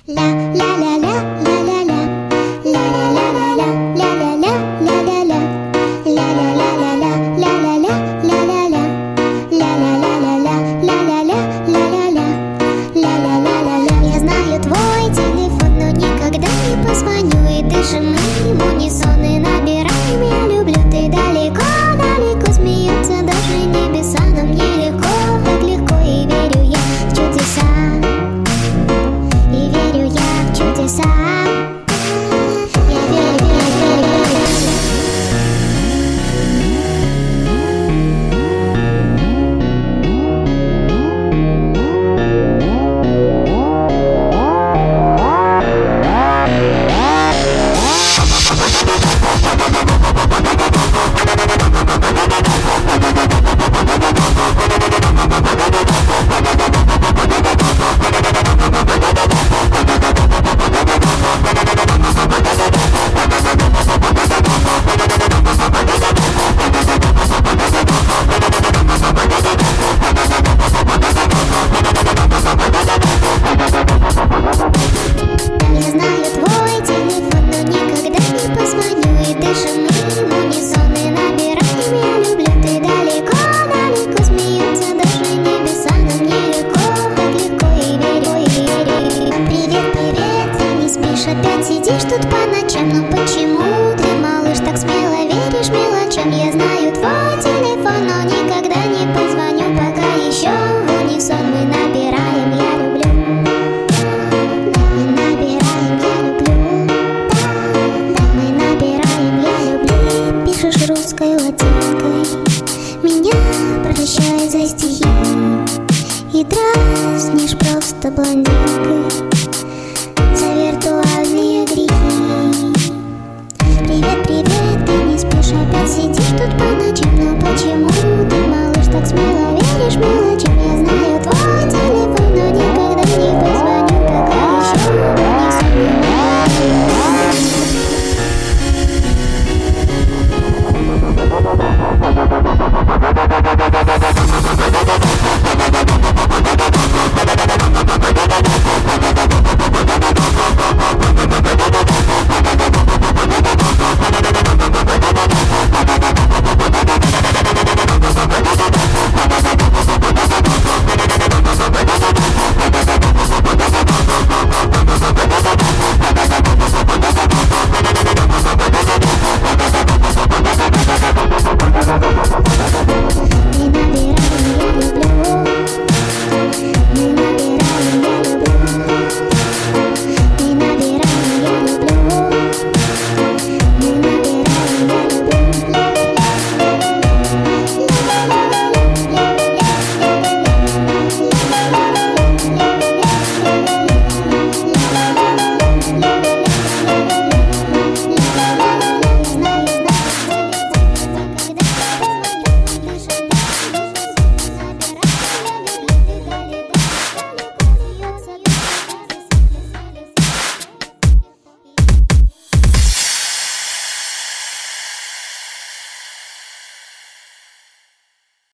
знаю твой телефон, но никогда не позвоню. И дышим мы в унисон и набираем «я люблю». Ты далеко, далеко, смеются даже небеса. Но мне легко, так легко, и верю я в чудеса. И верю я в чудеса. Опять сидишь тут под